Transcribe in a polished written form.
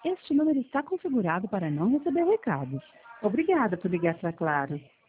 Este número está configurado para não receber recados. Obrigada por ligar para Claro.